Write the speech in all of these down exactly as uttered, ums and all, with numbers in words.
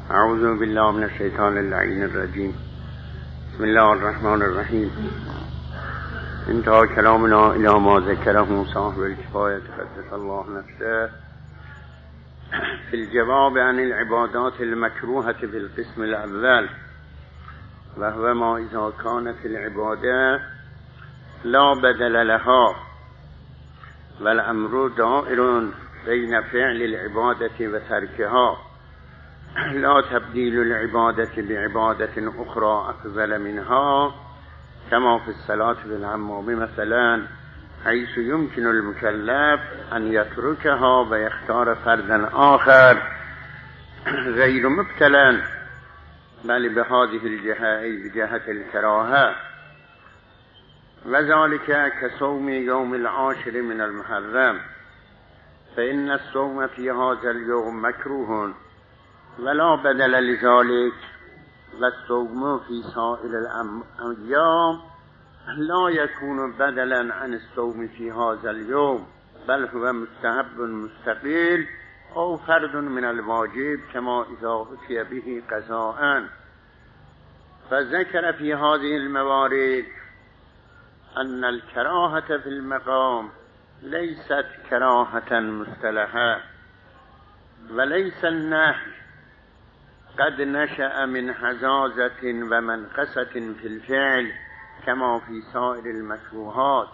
اعوذ بالله من الشیطان اللعین الرجیم. بسم الله الرحمن الرحیم. انتهى كلامنا الى ما ذكره صاحب الكفایة قدس الله نفسه في الجواب عن العبادات المكروهة في القسم الأول، وهو ما إذا كانت العبادة لا بدل لها والأمر دائر بين فعل العبادة وتركها، لا تبديل العبادة بعبادة أخرى أفضل منها، كما في الصلاة بالحمام مثلا، حيث يمكن المكلف أن يتركها ويختار فردا آخر غير مبتلا بل بهذه الجهة أي بجهة الكراهة، وذلك كصوم يوم العاشر من المحرم، فإن الصوم في هذا اليوم مكروه ولا بدل لذلك، والصوم في سائر الأيام لا يكون بدلا عن الصوم في هذا اليوم، بل هو مستحب مستقل أو فرد من الواجب كما إذا أتي به قضاء. فذكر في هذه الموارد أن الكراهة في المقام ليست كراهة مصطلحة، وليس النهي قد نشأ من حزازة ومنقصة في الفعل كما في سائر المكروهات،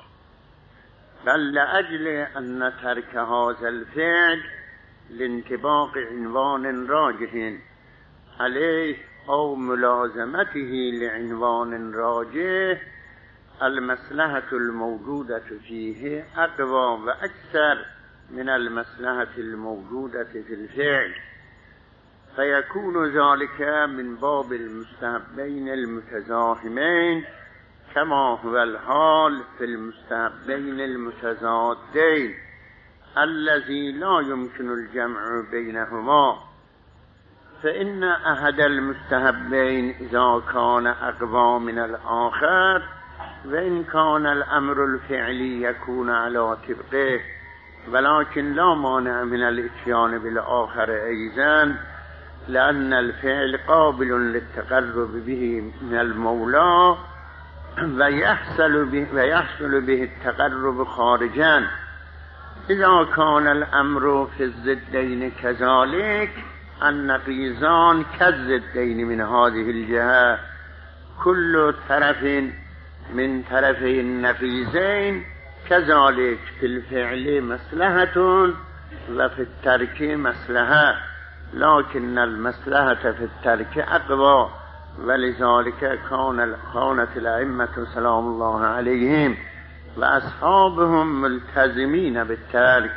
بل لأجل أن ترك هذا الفعل لانطباق عنوان راجح عليه أو ملازمته لعنوان راجح، المصلحة الموجودة فيه أقوى وأكثر من المصلحة الموجودة في الفعل، فيكون ذلك من باب المستحبين المتزاحمين كما هو الحال في المستحبين المتضادين الذي لا يمكن الجمع بينهما، فإن أحد المستحبين إذا كان أقوى من الآخر وإن كان الأمر الفعلي يكون على طبقه، ولكن لا مانع من الاتيان بالآخر أيضا، لأن الفعل قابل للتقرب به من المولى ويحصل به, ويحصل به التقرب خارجا. إذا كان الأمر في الضدين كذلك، النقيضان كالضدين من هذه الجهة، كل طرف من طرفي النقيضين كذلك في الفعل مصلحة وفي الترك مصلحة، لكن المصلحة في الترك أقوى، ولذلك كان كانت الأئمة سلام الله عليهم وأصحابهم ملتزمين بالترك،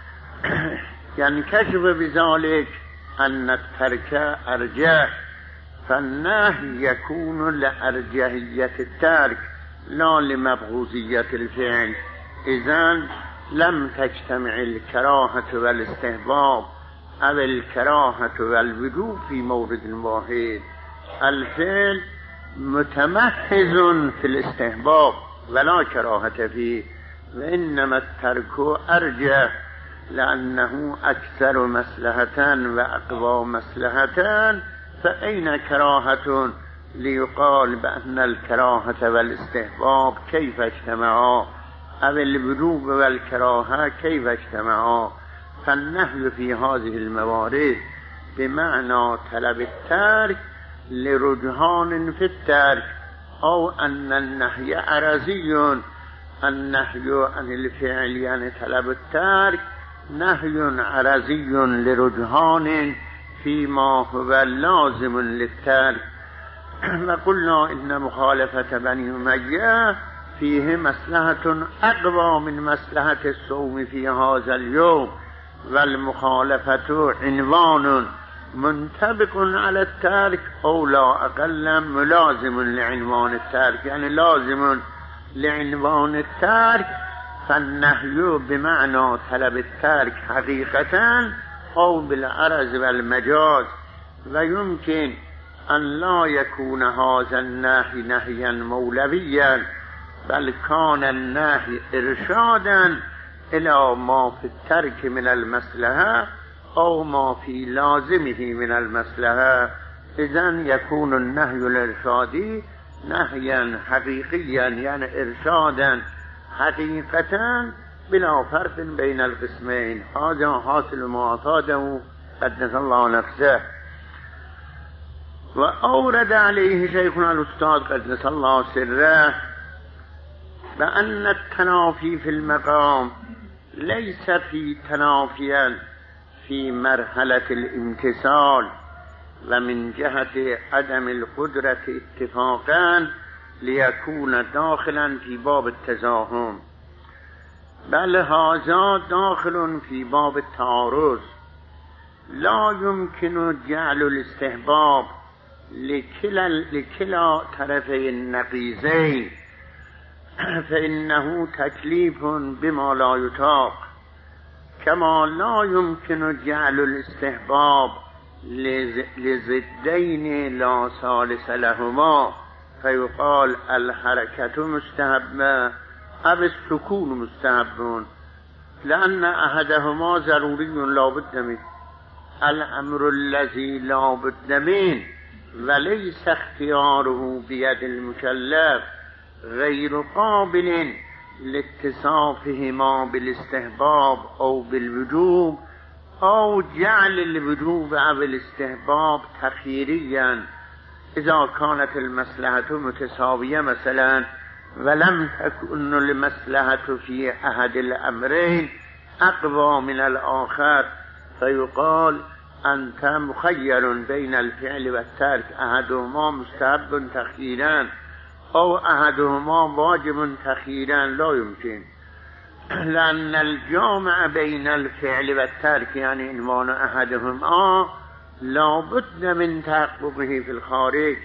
ينكشف بذلك أن الترك أرجح، فالنهي يكون لأرجحية الترك لا لمبغوضية الفعل، إذن لم تجتمع الكراهة والاستحباب أو الكراهة والوجوب في مورد واحد. الفعل متمحض في الاستحباب ولا كراهة فيه، وإنما الترك أرجح لأنه أكثر مصلحة وأقوى مصلحة، فأين كراهة ليقال بأن الكراهة والاستحباب كيف اجتمعا أو الوجوب والكراهة كيف اجتمعا؟ فالنهي في هذه الموارد بمعنى طلب الترك لرجحان في الترك، أو أن النهي عرضي، النهي عن الفعل يعني طلب الترك نهي عرضي لرجحان فيما هو لازم للترك. وقلنا إن مخالفة بني أمية فيه مصلحة أقوى من مصلحة الصوم في هذا اليوم، والمخالفة عنوان منطبق على الترك أو لا أقل ملازم لعنوان الترك، يعني لازم لعنوان الترك، فالنهي بمعنى طلب الترك حقيقة أو بالعرض والمجاز، ويمكن أن لا يكون هذا النهي نهيا مولويا، بل كان النهي إرشادا إلى ما في الترك من المصلحة أو ما في لازمه من المصلحة إذن يكون النهي الإرشادي نهيا حقيقيا، يعني إرشادا حقيقة بلا فرق بين القسمين. هذا حاصل ما أعطاده قدس الله نفسه. وأورد عليه شيخنا الأستاذ قدس الله سره بأن التنافي في المقام ليس في تنافيا في مرحلة الامتثال ومن جهة عدم القدرة اتفاقا ليكون داخلا في باب التزاحم، بل هذا داخل في باب التعارض. لا يمكن جعل الاستحباب لكلا, لكلا طرفي النقيضين، فإنه تكليف بما لا يطاق، كما لا يمكن جعل الاستحباب لضدين لا ثالث لهما، فيقال الحركة مستحبة أو السكون مستحب، لأن أحدهما ضروري لا بد منه. الأمر الذي لا بد منه وليس اختياره بيد المكلف غير قابل لاتصافهما بالاستحباب أو بالوجوب، أو جعل الوجوب أو الاستحباب تخييريا إذا كانت المصلحة متساوية مثلا ولم تكن المصلحة في أحد الأمرين أقوى من الآخر، فيقال أنت مخير بين الفعل والترك، أحدهما مستحب تخييرا أو أحدهما واجب تخييرا. لا يمكن، لأن الجامع بين الفعل والترك يعني عنوان أحدهما لا بد من تحققه في الخارج.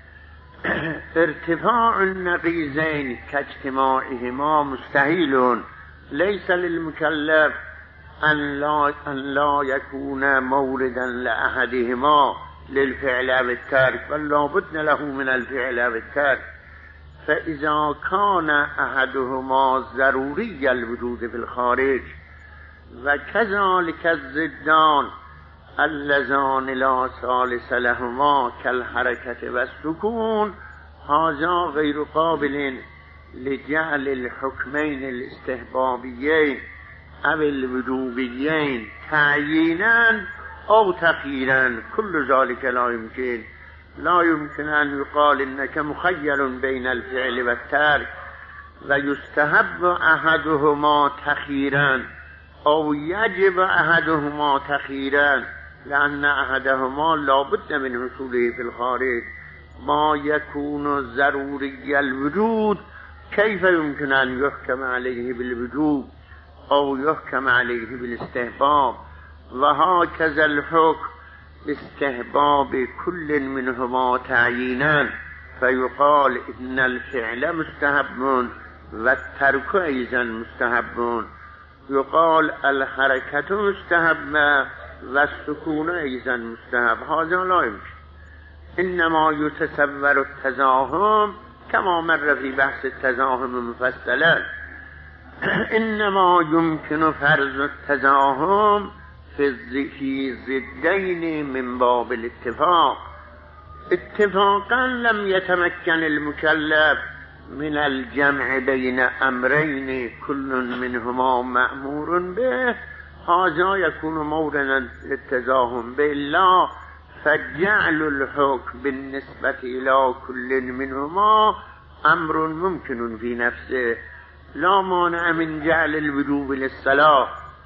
ارتفاع النقيضين كاجتماعهما مستحيل، ليس للمكلف أن لا, أن لا يكون موردا لأحدهما للفعل أو الترك، بل لا بد له من الفعل أو الترك. فإذا كان أحدهما ضروري الوجود في الخارج وكذلك الضدان اللذان لا ثالث لهما كالحركة والسكون، هذا غير قابل لجعل الحكمين الاستحبابيين أو الوجوبيين تعيينا أو تخييرا، كل ذلك لا يمكن. لا يمكن أن يقال إنك مخير بين الفعل والترك ويستحب أحدهما تخييرا أو يجب أحدهما تخييرا، لأن أحدهما لا بد من حصوله في الخارج. ما يكون ضروري الوجود كيف يمكن أن يحكم عليه بالوجوب أو يحكم عليه بالاستحباب؟ وهكذا الحكم استحباب كل منهما تعيينا، فيقال إن الفعل مستحب والترك أيضا مستحب، يقال الحركة مستحبة والسكون أيضا مستحب. هذا لا يمكن. إنما يتصور التزاحم كما مر في بحث التزاحم مفصلا، إنما يمكن فرض التزاحم في ضدين من باب الاتفاق. اتفاقا لم يتمكن المكلف من الجمع بين أمرين كل منهما مأمور به، هذا يكون موردا للتزاحم. بالله فجعل الحكم بالنسبة إلى كل منهما أمر ممكن في نفسه، لا مانع من جعل الوجوب للصلاة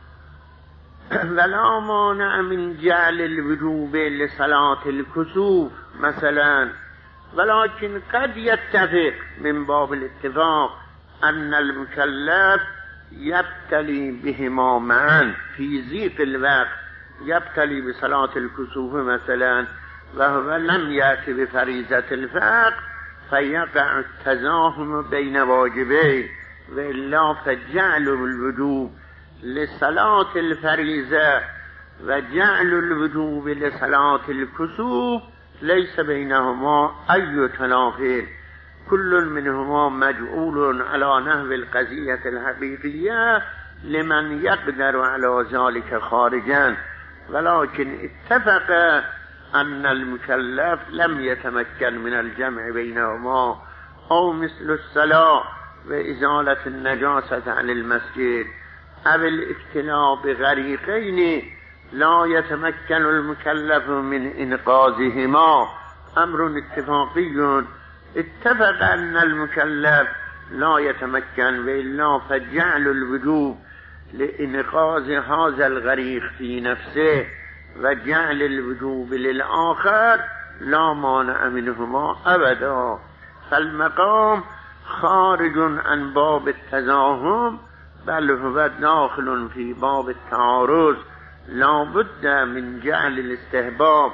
ولا مانع من جعل الوجوب لصلاة الكسوف مثلا، ولكن قد يتفق من باب الاتفاق أن المكلف يبتلي بهما معا في ضيق الوقت، يبتلي بصلاة الكسوف مثلا وهو لم يأتي بفريضة الفقه، فيقع التزاحم بين واجبين. وإلا فجعل الوجوب لصلاة الفريضة وجعل الوجوب لصلاة الكسوف ليس بينهما أي تنافي، كل منهما مجعول على نحو القضية الحقيقية لمن يقدر على ذلك خارجا، ولكن اتفق أن المكلف لم يتمكن من الجمع بينهما، أو مثل الصلاة وإزالة النجاسة عن المسجد أو الابتلاء بغريقين لا يتمكن المكلف من إنقاذهما، أمر اتفاقي. اتفق أن المكلف لا يتمكن، وإلا فجعل الوجوب لإنقاذ هذا الغريق في نفسه وجعل الوجوب للآخر لا مانع منهما أبدا. فالمقام خارج عن باب التزاحم، بل هو داخل في باب التعارض. لا بد من جعل الاستحباب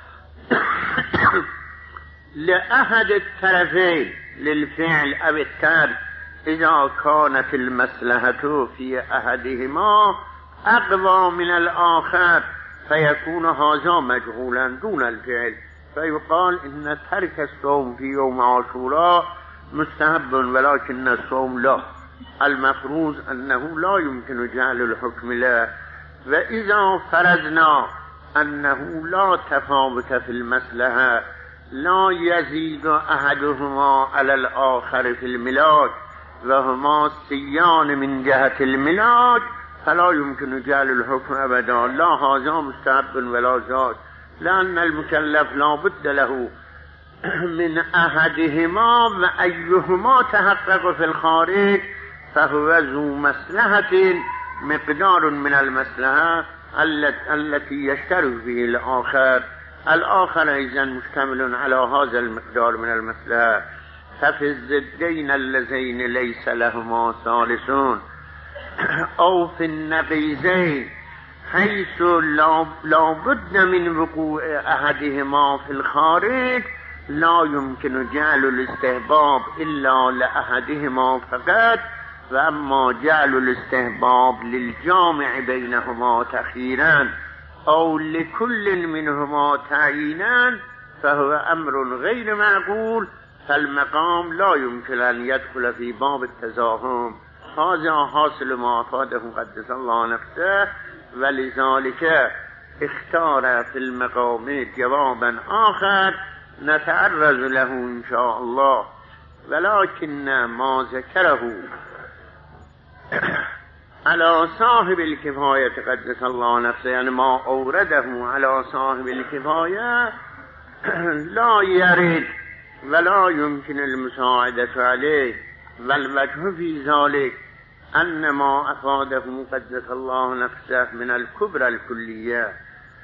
لأحد الطرفين للفعل أو الترك إذا كانت المصلحة في أحدهما أقوى من الآخر، فيكون هذا مجهولا دون الفعل، فيقال إن ترك الصوم في يوم عاشوراء مستحب ولكن الصوم لا. المفروض أنه لا يمكن جعل الحكم له. وإذا فرضنا أنه لا تفاوت في المصلحة، لا يزيد أحدهما على الآخر في الملاك وهما سيان من جهة الملاك، فلا يمكن جعل الحكم أبدا، لا هذا مستحب ولا ذاك، لأن المكلف لا بد له من أحدهما وأيهما تحقق في الخارج فهو ذو مصلحة مقدار من المصلحة التي يشترك به الآخر. الآخر أيضا مشتمل على هذا المقدار من المصلحة. ففي الضدين اللذين ليس لهما ثالثون أو في النقيضين حيث لا بد من وقوع أحدهما في الخارج لا يمكن جعل الاستحباب إلا لأحدهما فقط، وأما جعل الاستحباب للجامع بينهما تخييرا أو لكل منهما تعيينا فهو أمر غير معقول، فالمقام لا يمكن أن يدخل في باب التزاحم. هذا حاصل ما أفاده قدس الله نفسه، ولذلك اختار في المقام جوابا آخر نتعرض له إن شاء الله. ولكن ما ذكره على صاحب الكفاية قدس الله نفسه، يعني ما أورده على صاحب الكفاية لا يرد ولا يمكن المساعدة عليه. والوجه في ذلك أن ما أفاده قدس الله نفسه من الكبرى الكلية،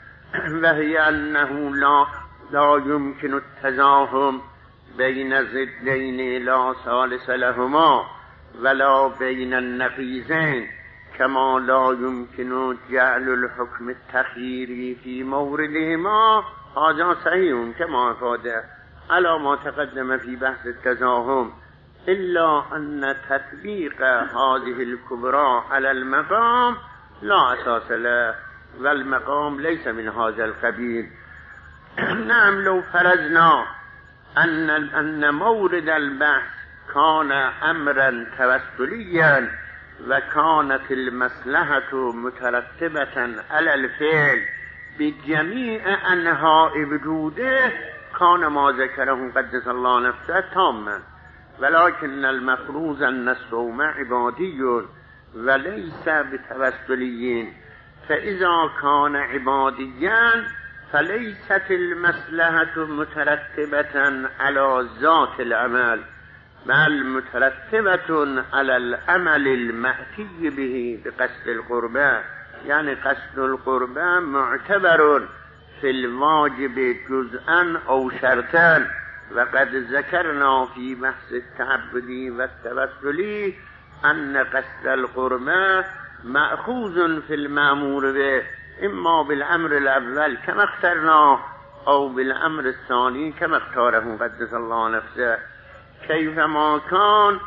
وهي أنه لا, لا يمكن التزاحم بين ضدين لا ثالث لهما ولا بين النقيضين، كما لا يمكن جعل الحكم التخييري في موردهما. هذا صحيح كما أفاده على ما تقدم في بحث التزاحم، إلا أن تطبيق هذه الكبرى على المقام لا أساس له، والمقام ليس من هذا القبيل. نعم، لو فرضنا أن أن مورد البحث كان أمرا توسليا وكانت المصلحة مترتبة على الفعل بجميع أنحاء وجوده كان ما ذكره قدس الله نفسه تاما، ولكن المفروض أن الصوم عبادي وليس بتوسلي، فإذا كان عباديا فليست المصلحة مترتبة على ذات العمل، بل مترتبة على العمل المأتي به بقصد القربى. يعني قصد القربى معتبر في الواجب جزءا أو شرطا، وقد ذكرنا في بحث التعبدي والتوسلي أن قصد القربى مأخوذ في المأمور به إما بالأمر الأول كما اخترنا أو بالأمر الثاني كما اختاره قدس الله نفسه. كيفما كان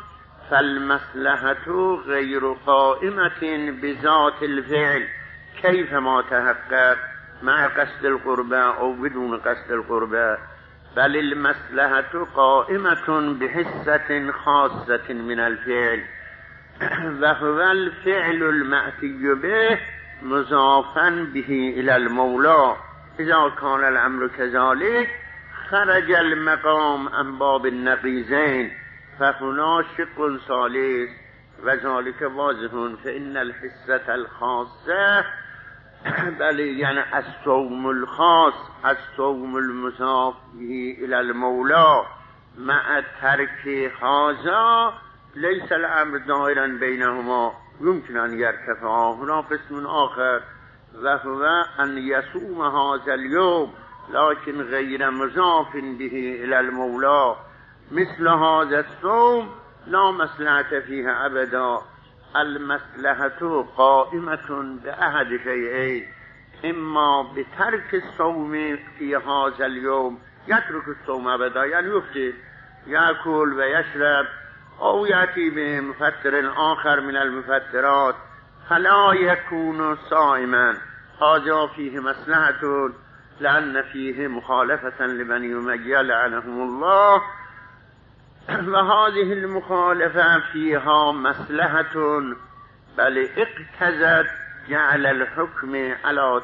فالمصلحة غير قائمة بذات الفعل كيفما تحقق مع قصد القربى أو بدون قصد القربى، بل المصلحة قائمة بحصة خاصة من الفعل، وهو الفعل المأتي به مضافا به الى المولى اذا كان الامر كذلك خرج المقام عن باب النقیضین فهنا شق ثالث وذلك واضح فإن الحصة الخاصة بله یعنی الصوم الخاص الصوم المضاف به الى المولى مع ترک هذا ليس الامر دائرا بينهما يمكن ان يرتفعا. هنا قسم آخر وهو ان يصوم هذا اليوم لكن غير مضاف به الى المولى مثل هذا الصوم لا مصلحة فيها ابدا. المصلحة قائمة بأحد شيئين اما بترك الصوم في هذا اليوم يترك الصوم ابدا يعني يفطر يأكل ويشرب او يأتي بمفطر آخر من المفطرات فلا يكون صائما. هذا فيه مصلحة لأن فيه مخالفة لبني أمية لعنهم الله وهذه المخالفة فيها مصلحة بل اقتضت جعل الحكم على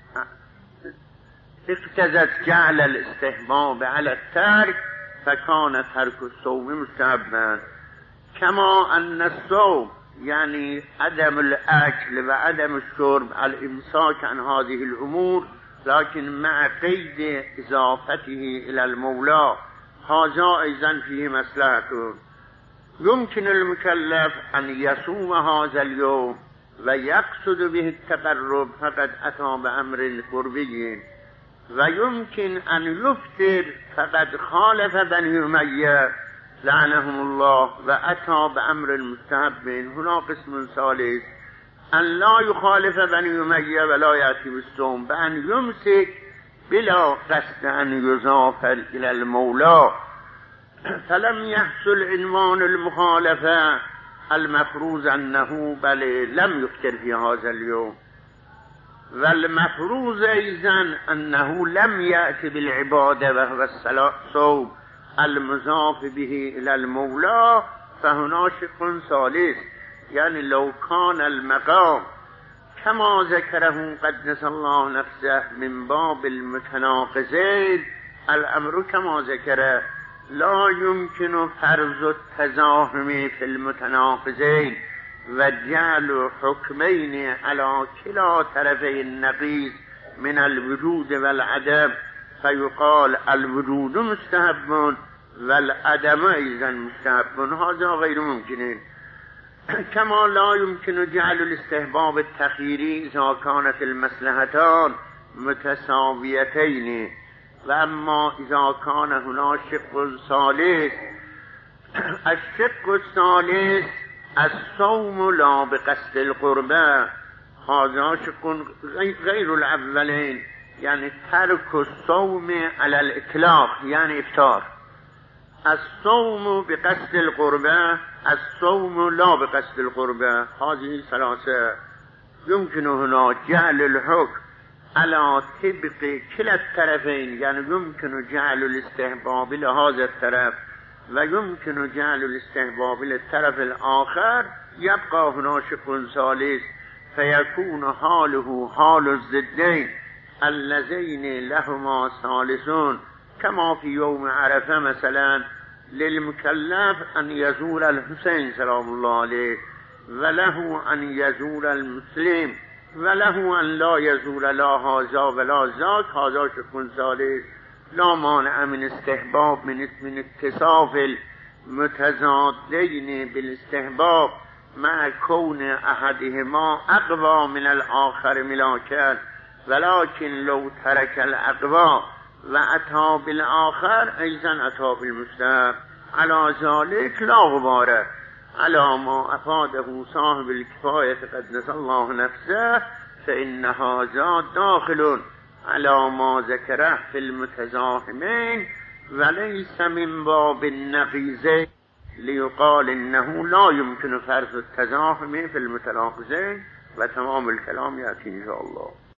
اقتضت جعل الاستحباب على الترك فكان ترك الصوم مستحبا كما أن الصوم يعني عدم الأكل وعدم الشرب الإمساك عن هذه الأمور لكن مع قيد إضافته إلى المولى هذا أيضا فيه مصلحة. يمكن المكلف أن يصوم هذا اليوم ويقصد به التقرب فقد أتى بأمر قربي ويمكن أن يفطر فقد خالف بني أمية لعنهم الله وأتى بأمر مستحب. هنا قسم ثالث أن لا يخالف بني أمية ولا يأتي بالصوم بأن يمسك بلا قصد أن يضاف إلى المولى فلم يحصل عنوان المخالفة المفروض أنه بل لم يفطر في هذا اليوم والمفروض أيضا أنه لم يأتي بالعبادة وهو الصوم المضاف به إلى المولى فهنا شق ثالث يعني لو كان المقام كما ذكره قدس الله نفسه من باب المتناقضين الأمر كما ذكره لا يمكن فرض التزاحم في المتناقضين وجعل حكمين على كلا طرفي النقيض من الوجود والعدم فيقال الوجود مستحب والعدم أيضا مستحب. هذا غير ممكن كما لا يمكن جعل الاستحباب التخييري إذا كانت المصلحتان متساويتين. وأما إذا كان هنا شق ثالث الشق الثالث الصوم لا بقصد القربة هذا شق غير الأولين يعني ترك الصوم على الإطلاق يعني إفطار. الصوم بقصد القربة الصوم لا بقصد القربة هذه ثلاثة يمكن هنا جعل الحكم على طبق كلا الطرفين يعني يمكن جعل الاستحباب لهذا الطرف ويمكن جعل الاستحباب للطرف الآخر يبقى هنا شق ثالث فيكون حاله حال الضدين اللذين لهما ثالثون كما في يوم عرفة مثلا للمكلف أن يزور الحسين سلام الله عليه وله أن يزور المسلم وله أن لا يزور لا هذا ولا ذاك هذا شق ثالث لا مانع من استحباب من من اتصاف المتضادين بالاستحباب مع كون أحدهما أقوى من الآخر ملاكا ولكن لو ترك الأقوى وأتى بالآخر أيضا أتى بالمستحب على ذلك لا غبار على ما أفاده صاحب الكفاية قدس الله نفسه فإن هذا داخل على ما ذكره في المتزاحمين وليس من باب النقيضين ليقال إنه لا يمكن فرض التزاحم في المتناقضين وتمام الكلام يأتي إن شاء الله.